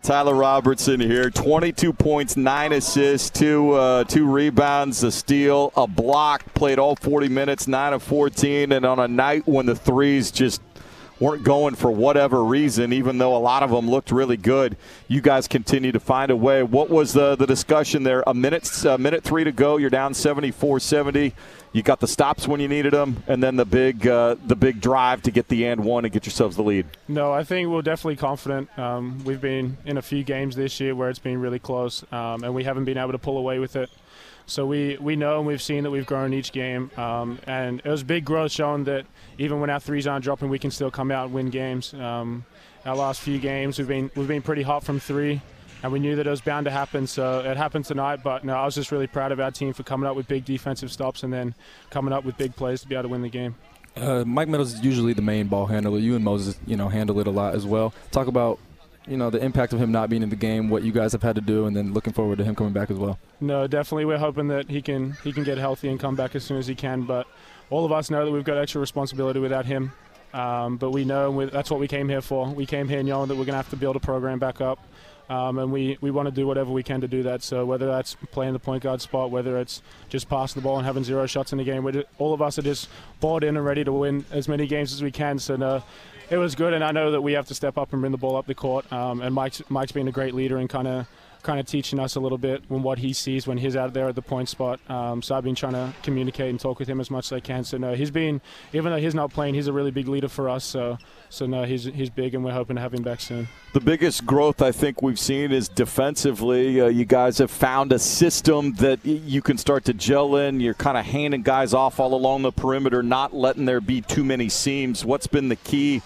Tyler Robertson here, 22 points, 9 assists, two rebounds, a steal, a block, played all 40 minutes, 9 of 14, and on a night when the threes just weren't going for whatever reason, even though a lot of them looked really good, you guys continue to find a way. What was the discussion there? A minute 3 to go, you're down 74-70. You got the stops when you needed them, and then the big drive to get the and one and get yourselves the lead. No, I think we're definitely confident. We've been in a few games this year where it's been really close, and we haven't been able to pull away with it. So we know and we've seen that we've grown each game, and it was big growth showing that even when our threes aren't dropping, we can still come out and win games. Our last few games, we've been pretty hot from three, and we knew that it was bound to happen. So it happened tonight. But no, I was just really proud of our team for coming up with big defensive stops and then coming up with big plays to be able to win the game. Mike Meadows is usually the main ball handler. You and Moses, handle it a lot as well. Talk about the impact of him not being in the game, what you guys have had to do, and then looking forward to him coming back as well. No, definitely. We're hoping that he can get healthy and come back as soon as he can. But all of us know that we've got extra responsibility without him. But we know that's what we came here for. We came here knowing that we're going to have to build a program back up. And we want to do whatever we can to do that. So whether that's playing the point guard spot, whether it's just passing the ball and having 0 shots in the game, all of us are just bought in and ready to win as many games as we can. So no, it was good, and I know that we have to step up and bring the ball up the court. And Mike's been a great leader and kind of teaching us a little bit on what he sees when he's out there at the point spot. So I've been trying to communicate and talk with him as much as I can. So no, he's been, even though he's not playing, he's a really big leader for us. So no, he's big, and we're hoping to have him back soon. The biggest growth I think we've seen is defensively. You guys have found a system that you can start to gel in. You're kind of handing guys off all along the perimeter, not letting there be too many seams. What's been the key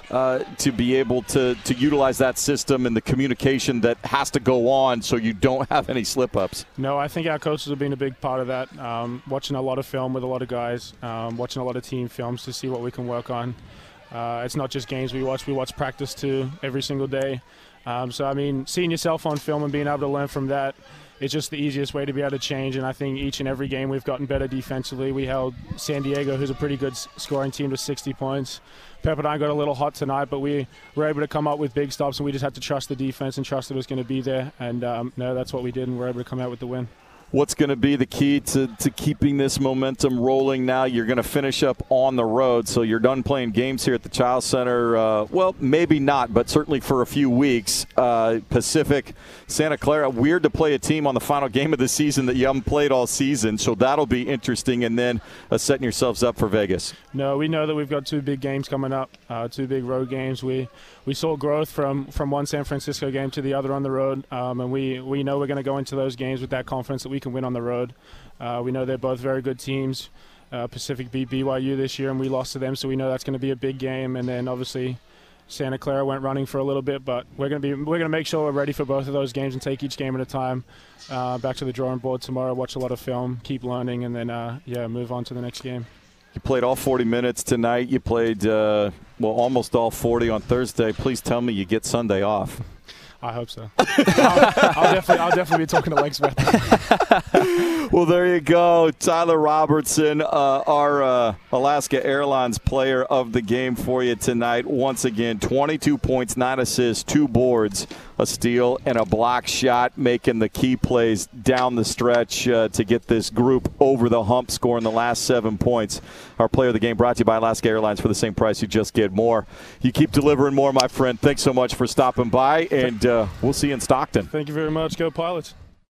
to be able to utilize that system and the communication that has to go on so you don't have any slip-ups? No, I think our coaches have been a big part of that. Watching a lot of film with a lot of guys, watching a lot of team films to see what we can work on. It's not just games we watch practice too every single day. So, I mean, seeing yourself on film and being able to learn from that is just the easiest way to be able to change. And I think each and every game we've gotten better defensively. We held San Diego, who's a pretty good scoring team, to 60 points. Pepperdine got a little hot tonight, but we were able to come up with big stops, and we just had to trust the defense and trust it was going to be there. And, no, that's what we did, and we're able to come out with the win. What's going to be the key to keeping this momentum rolling now? You're going to finish up on the road, so you're done playing games here at the Chiles Center. Well, maybe not, but certainly for a few weeks. Pacific, Santa Clara, weird to play a team on the final game of the season that you haven't played all season, so that'll be interesting. And then setting yourselves up for Vegas. No, we know that we've got 2 big games coming up, 2 big road games. We saw growth from one San Francisco game to the other on the road, and we know we're going to go into those games with that confidence that we can win on the road. We know they're both very good teams. Pacific beat BYU this year, and we lost to them, so we know that's going to be a big game. And then obviously Santa Clara went running for a little bit, but we're going to make sure we're ready for both of those games and take each game at a time. Back to the drawing board tomorrow, watch a lot of film, keep learning, and then move on to the next game. You played all 40 minutes tonight. You played, almost all 40 on Thursday. Please tell me you get Sunday off. I hope so. I'll definitely be talking to Lex about that. Well, there you go. Tyler Robertson, our Alaska Airlines player of the game for you tonight. Once again, 22 points, 9 assists, 2 boards, a steal, and a block shot, making the key plays down the stretch to get this group over the hump, scoring the last 7 points. Our player of the game brought to you by Alaska Airlines. For the same price, you just get more. You keep delivering more, my friend. Thanks so much for stopping by, and we'll see you in Stockton. Thank you very much. Go Pilots.